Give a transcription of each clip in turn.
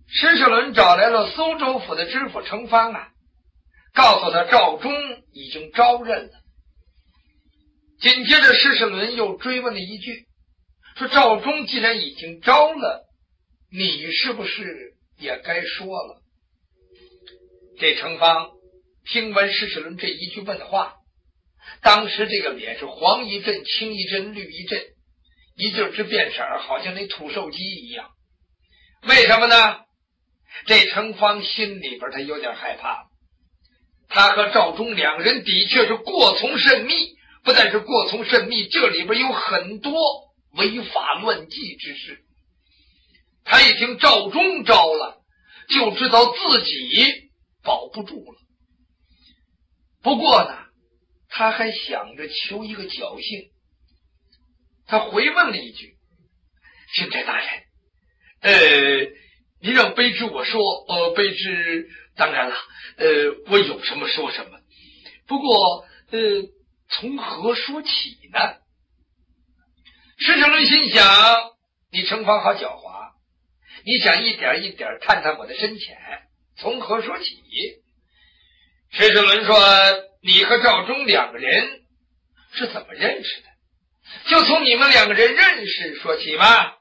施世伦找来了苏州府的知府程方啊，告诉他赵忠已经招认了。紧接着施世伦又追问了一句，说赵忠既然已经招了，你是不是也该说了？这程方听闻施世伦这一句问话，当时这个脸是黄一阵青一阵绿一阵，一劲之变色，好像那土兽鸡一样。为什么呢？这程方心里边他有点害怕了。他和赵忠两人的确是过从甚密，不但是过从甚密，这里边有很多违法乱纪之事。他一听赵忠招了，就知道自己保不住了。不过呢，他还想着求一个侥幸，他回问了一句：“钦差大人，您让卑职我说，卑职当然了，我有什么说什么。不过，从何说起呢？”施世伦心想，你程方好狡猾，你想一点一点探探我的深浅，从何说起？施世伦说，你和赵忠两个人是怎么认识的？就从你们两个人认识说起吧。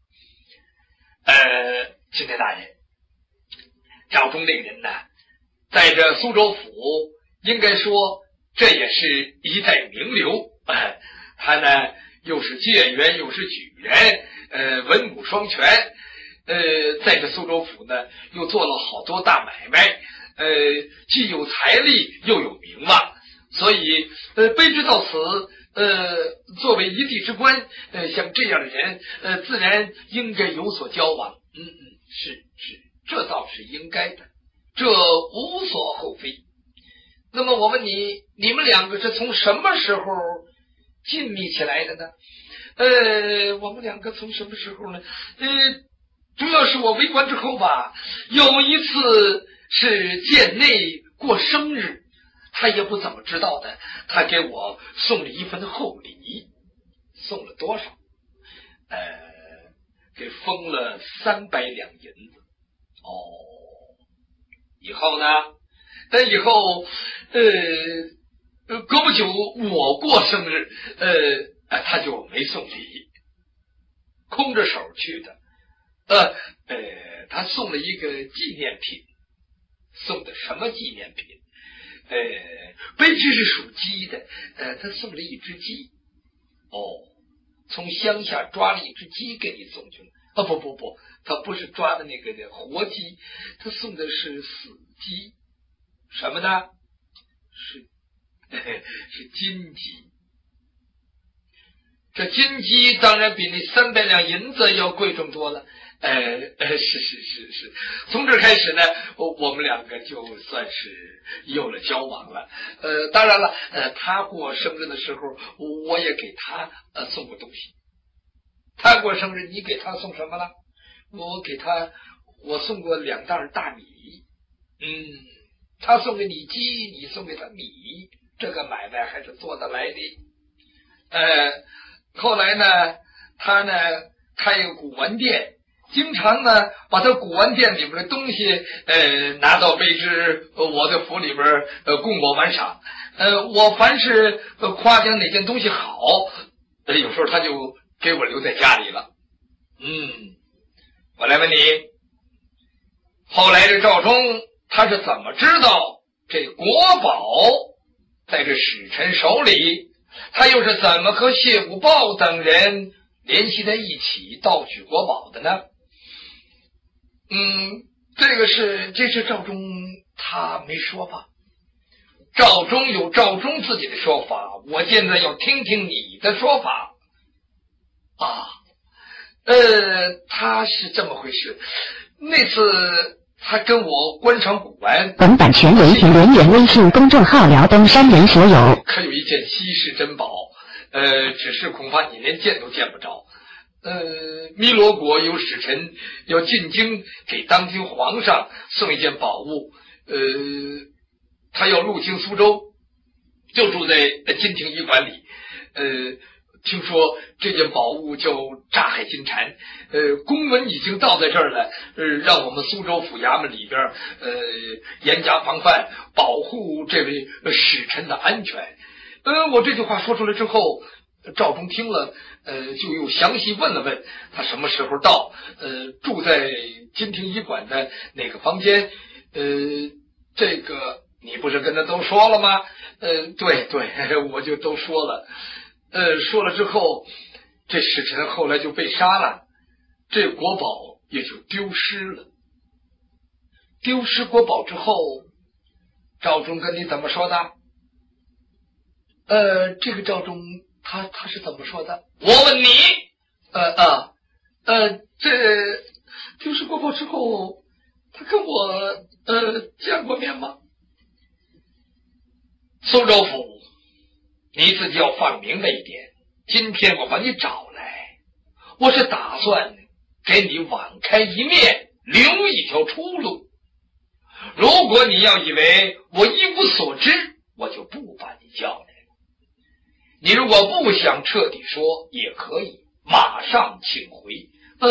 钦差大人，赵忠这个人呢，在这苏州府应该说这也是一代名流，他呢又是解元又是举人，文武双全，在这苏州府呢又做了好多大买卖，既有财力又有名望，所以卑职到此作为一地之官，像这样的人自然应该有所交往。是，这倒是应该的，这无所厚非。那么我问你，你们两个是从什么时候亲密起来的呢？我们两个从什么时候呢？主要是我为官之后吧，有一次是贱内过生日，他也不怎么知道的，他给我送了一份厚礼。送了多少？给封了300两银子。以后呢？以后隔不久我过生日，他就没送礼，空着手去的。他送了一个纪念品。送的什么纪念品？卑职是属鸡的，他送了一只鸡。从乡下抓了一只鸡给你送去了。不，他不是抓的那个活鸡，他送的是死鸡。什么呢？是金鸡。这金鸡当然比那300两银子要贵重多了。是。从这开始呢，我们两个就算是有了交往了。当然了，他过生日的时候，我也给他送过东西。他过生日，你给他送什么了？我送过2袋大米。他送给你鸡，你送给他米，这个买卖还是做得来的。后来呢，他呢开一个古玩店，经常呢把他古玩店里边的东西拿到卑职我的府里边供我玩赏。我凡是夸奖哪件东西好，有时候他就给我留在家里了。我来问你，后来这赵忠他是怎么知道这国宝在这使臣手里？他又是怎么和谢武豹等人联系在一起盗取国宝的呢？这是赵忠他没说吧？赵忠有赵忠自己的说法，我现在要听听你的说法。他是这么回事。那次他跟我观赏古玩， 本版权为评论员微信公众号辽东山人所有。 可有一件稀世珍宝，只是恐怕你连见都见不着。汨罗国有使臣要进京给当今皇上送一件宝物，他要入京苏州，就住在金庭驿馆里。 听说这件宝物叫炸海金蝉，公文已经到在这儿了，让我们苏州府衙门里边严加防范，保护这位使臣的安全。我这句话说出来之后，赵忠听了，就又详细问了问他什么时候到，住在金庭医馆的哪个房间。这个你不是跟他都说了吗？对，我就都说了。说了之后，这使臣后来就被杀了，这国宝也就丢失了。丢失国宝之后，赵忠跟你怎么说的？这个赵忠他是怎么说的？我问你，这丢失国宝之后，他跟我见过面吗？苏州府，你自己要放明白一点，今天我把你找来，我是打算给你网开一面，留一条出路。如果你要以为我一无所知，我就不把你叫来了。你如果不想彻底说，也可以马上请回。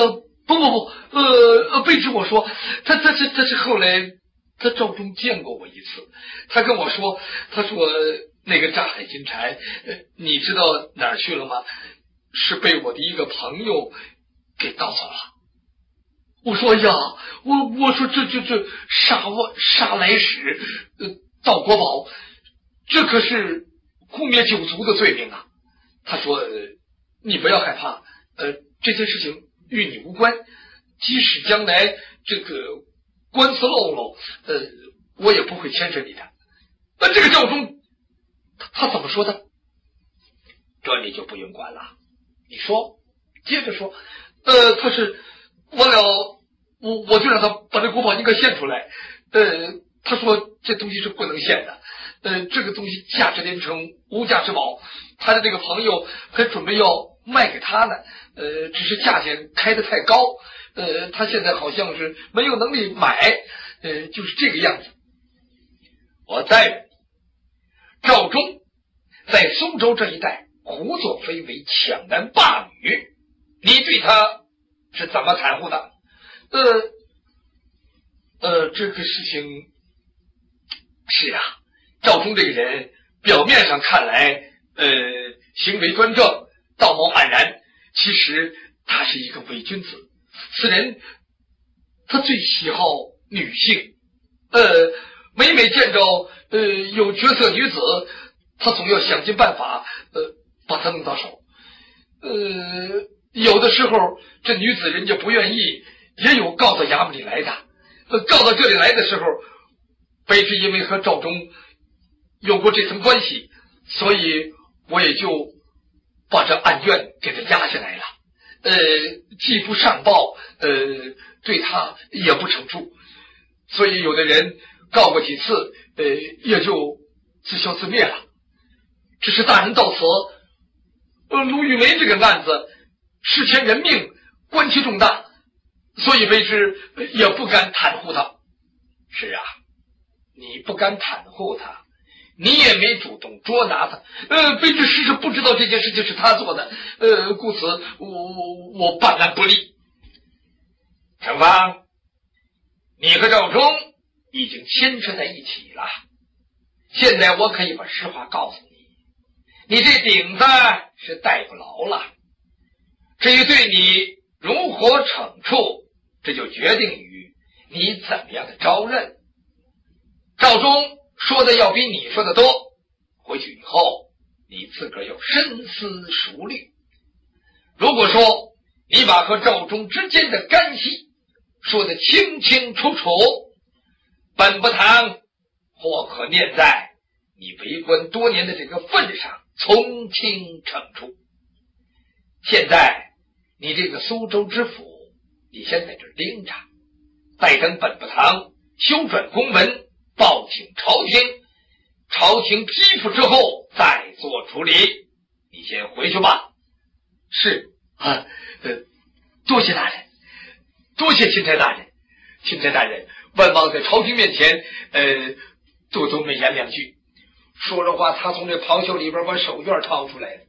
不，卑职我说，他是后来他赵忠见过我一次，他跟我说，他说那个炸海金蝉，你知道哪儿去了吗？是被我的一个朋友给盗走了。我说呀，我说这杀来使，盗国宝，这可是污蔑九族的罪名啊。他说，你不要害怕，这件事情与你无关，即使将来这个官司漏了，我也不会牵扯你的。这个赵忠他怎么说的？这你就不用管了。你说，接着说，他是完了，我就让他把这国宝应该献出来。他说这东西是不能献的，这个东西价值连城，无价之宝，他的这个朋友还准备要卖给他呢，只是价钱开得太高，他现在好像是没有能力买，就是这个样子。我再问你，赵忠在苏州这一带胡作非为，抢男霸女，你对他是怎么袒护的？这个事情是啊，赵忠这个人表面上看来行为端正，道貌岸然，其实他是一个伪君子。此人他最喜好女性，每见着有绝色女子，他总要想尽办法把她弄到手。有的时候这女子人家不愿意，也有告到衙门里来的。告到这里来的时候，卑职因为和赵忠有过这层关系，所以我也就把这案卷给他压下来了。既不上报，对他也不惩处，所以有的人告过几次，也就自消自灭了。只是大人到此，卢玉梅这个案子事牵人命，关系重大，所以卑职也不敢袒护他。是啊，你不敢袒护他，你也没主动捉拿他。卑职实不知道这件事情是他做的，故此我办案不力。程芳，你和赵忠已经牵扯在一起了，现在我可以把实话告诉你，你这顶子是戴不牢了。至于对你如何惩处，这就决定于你怎么样的招认。赵忠说的要比你说的多，回去以后你自个儿要深思熟虑。如果说你把和赵忠之间的干系说得清清楚楚，本不堂或可念在你为官多年的这个份上从轻惩处。现在你这个苏州知府，你先在这儿盯着，待等本不堂修转公文报请朝廷，朝廷批复之后再做处理。你先回去吧。是啊，多谢大人，多谢钦差大人。钦差大人，万望在朝廷面前多美言两句。说着话，他从这袍袖里边把手绢掏出来了，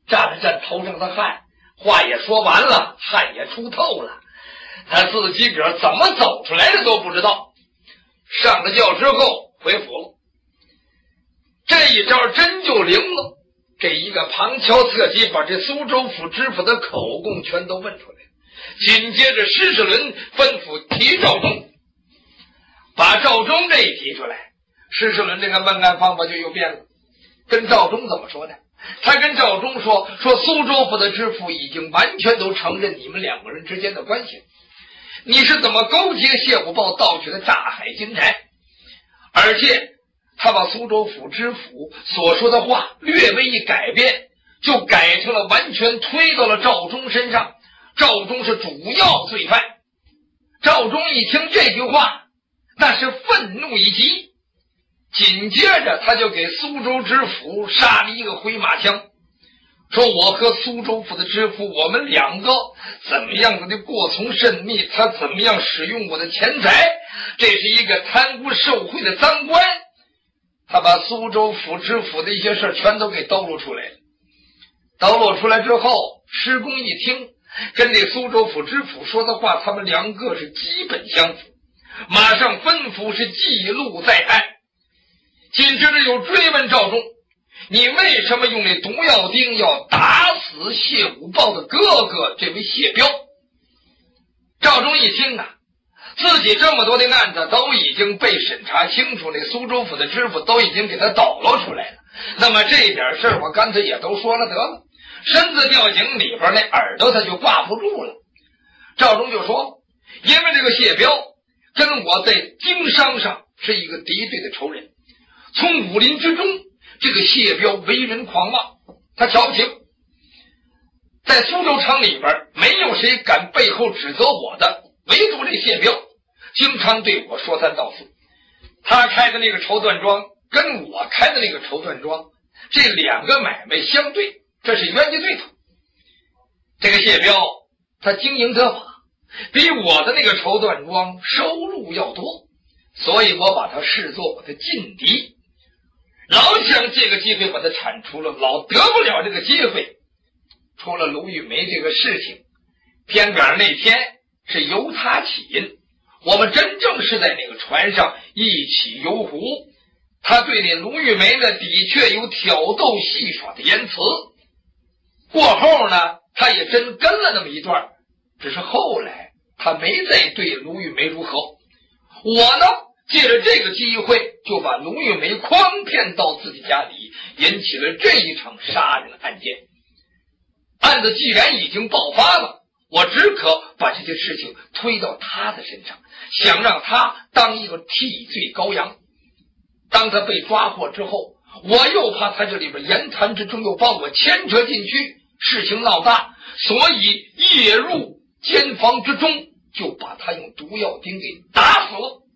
沾了沾头上的汗，话也说完了，汗也出透了，他自己个儿怎么走出来的都不知道。上了轿之后回府了，这一招真就灵了。这一个旁敲侧击把这苏州府知府的口供全都问出来了。紧接着施世伦吩咐提赵忠，把赵忠这一提出来，施世伦这个问案方法就又变了。跟赵忠怎么说呢？他跟赵忠说苏州府的知府已经完全都承认你们两个人之间的关系，你是怎么勾结谢虎豹盗取的炸海金钗？而且他把苏州府知府所说的话略微一改变，就改成了完全推到了赵忠身上，赵忠是主要罪犯。赵忠一听这句话，那是愤怒一极，紧接着他就给苏州知府杀了一个回马枪，说我和苏州府的知府，我们两个怎么样子的过从甚密，他怎么样使用我的钱财，这是一个贪污受贿的赃官。他把苏州府知府的一些事全都给兜露出来了。兜露出来之后，施公一听，跟这苏州府知府说的话，他们两个是基本相符，马上吩咐是记录在案。紧接着又追问赵忠，你为什么用那毒药钉要打死谢虎豹的哥哥这位谢彪？赵忠一听啊，自己这么多的案子都已经被审查清楚，那苏州府的知府都已经给他抖搂出来了，那么这点事儿我干脆也都说了得了，身子掉井里边，那耳朵他就挂不住了。赵忠就说，因为这个谢彪跟我在经商上是一个敌对的仇人，从武林之中，这个谢彪为人狂妄，他瞧不起，在苏州城里边没有谁敢背后指责我的，唯独这谢彪经常对我说三道四。他开的那个绸缎庄跟我开的那个绸缎庄，这两个买卖相对，这是冤家对头。这个谢彪他经营得法，比我的那个绸缎庄收入要多，所以我把他视作我的劲敌，老想借个机会把他铲除了，老得不了这个机会。出了卢玉梅这个事情，偏赶那天是由他起因，我们真正是在那个船上一起游湖，他对那卢玉梅呢的确有挑逗戏耍的言辞，过后呢他也真跟了那么一段，只是后来他没再对卢玉梅如何。我呢借着这个机会就把卢玉梅诓骗到自己家里，引起了这一场杀人案件。案子既然已经爆发了，我只可把这些事情推到他的身上，想让他当一个替罪羔羊。当他被抓获之后，我又怕他这里边言谈之中又把我牵扯进去，事情闹大，所以夜入监房之中，就把他用毒药钉给打死了。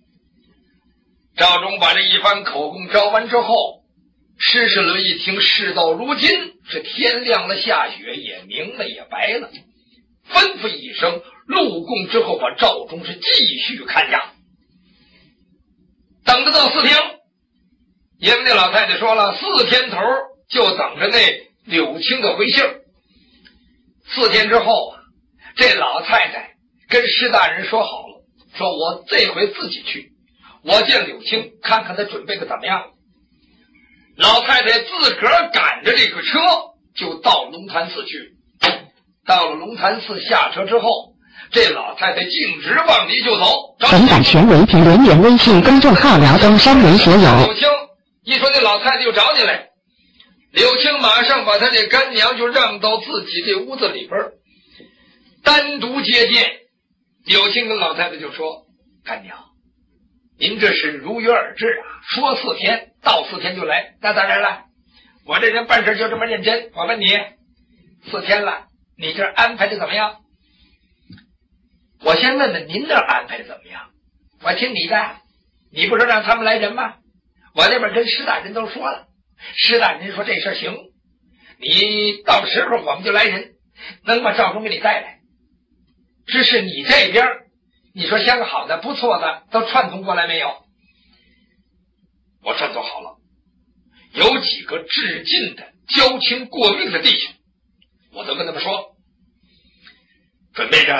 赵忠把这一番口供招完之后，施世伦一听事到如今，是天亮了下雪，也明了也白了，吩咐一声录供之后，把赵忠是继续看押。等着到4天，因为那老太太说了4天头就等着那柳青的回信。4天之后啊，这老太太跟施大人说好了，说我这回自己去，我见柳青看看他准备的怎么样。老太太自个儿赶着这个车就到龙潭寺去。到了龙潭寺下车之后，这老太太径直往里就走。 本版权为评论员微信公众号辽东山人所有。 柳青一说那老太太就找你来，柳青马上把他这干娘就让到自己这屋子里边单独接见。柳青跟老太太就说，干娘您这是如约而至啊，说4天到4天就来，那当然了，我这人办事就这么认真。我问你，4天了，你这安排的怎么样？我先问问您那安排的怎么样？我听你的，你不是让他们来人吗？我那边跟施大人都说了，施大人说这事行，你到时候我们就来人，能把赵忠给你带来。只是你这边你说相好的不错的都串通过来没有？我串通好了，有几个致敬的交情过命的弟兄，我都跟他们说，准备着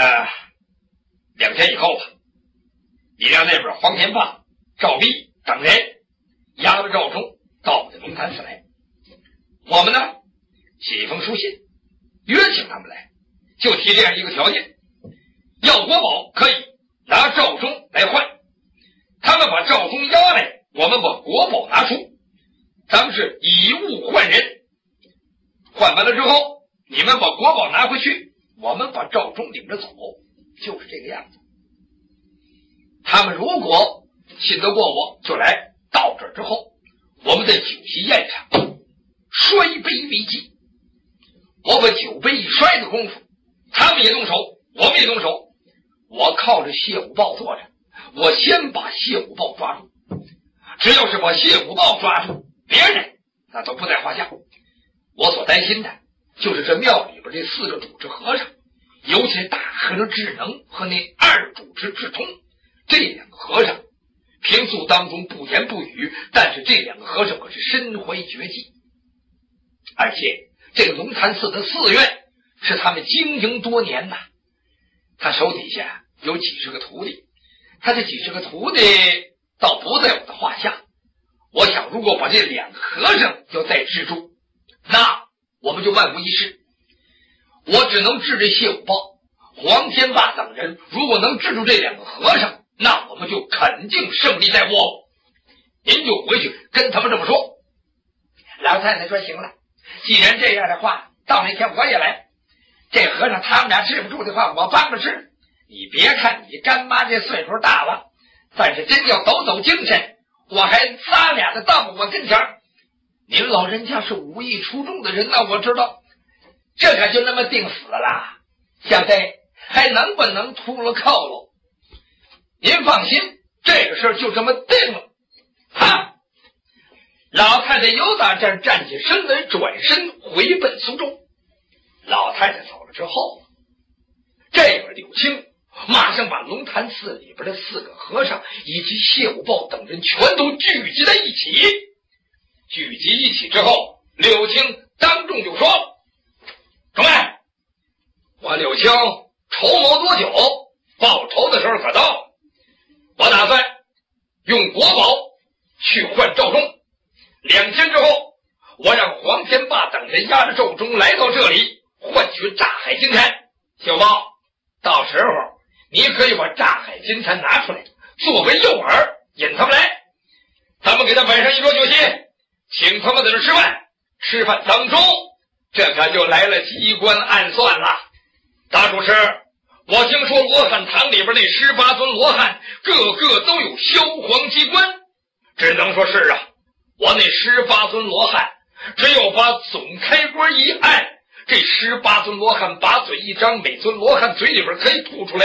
2天以后吧，你让那边黄天霸、赵弼等人押着赵忠到我们的龙潭寺来，我们呢写一封书信约请他们来，就提这样一个条件，要国宝可以拿赵忠来换，他们把赵忠押来，我们把国宝拿出，咱们是以物换人，换完了之后你们把国宝拿回去，我们把赵忠领着走，就是这个样子。他们如果信得过我，就来，到这之后我们在酒席宴上摔杯为祭，我把酒杯一摔的功夫，他们也动手，我们也动手，我靠着谢武豹坐着，我先把谢武豹抓住，只要是把谢武豹抓住，别人那都不在话下。我所担心的就是这庙里边这4个主持和尚，尤其大和尚智能和那2主持智通，这2个和尚平素当中不言不语，但是这2个和尚可是身怀绝技，而且这个龙潭寺的寺院是他们经营多年呐，他手底下有几十个徒弟，他这几十个徒弟倒不在我的话下，我想如果把这2个和尚要再制住，那我们就万无一失。我只能治这谢武豹、黄天霸等人，如果能治住这2个和尚，那我们就肯定胜利在握。您就回去跟他们这么说。老太太说行了，既然这样的话，到那天我也来，这和尚他们俩治不住的话，我帮着治。你别看你干妈这岁数大了，但是真要抖抖精神，我还仨俩的到我跟前。您老人家是武艺出众的人呐，我知道，这可就那么定死了啦。现在还能不能秃了扣了？您放心，这个事儿就这么定了。啊！老太太由打这儿站起身来，转身回奔苏州。老太太走了之后，这边柳青马上把龙潭寺里边的4个和尚以及谢武豹等人全都聚集在一起。聚集一起之后，柳青当众就说：“诸位，我柳青筹谋多久，报仇的时候可到了。我打算用国宝去换赵忠。2天之后，我让黄天霸等人押着赵忠来到这里，换取炸海金蝉。小豹，到时候你可以把炸海金蝉拿出来，作为诱饵，引他们来。咱们给他摆上一桌酒席，请他们在这吃饭。吃饭当中，这可就来了机关暗算了。大主持，我听说罗汉堂里边那18尊罗汉个个都有萧黄机关，只能说是啊，我那18尊罗汉只有把总开关一按，这18尊罗汉把嘴一张，每尊罗汉嘴里边可以吐出来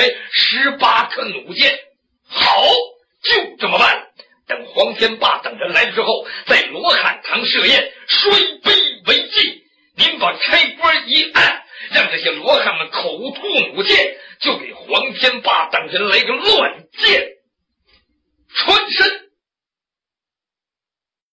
18颗弩箭。好，就这么办。等黄天霸等人来了之后，在罗汉堂设宴，摔杯为祭。您把开关一按，让这些罗汉们口吐弩箭，就给黄天霸等人来个乱箭穿身。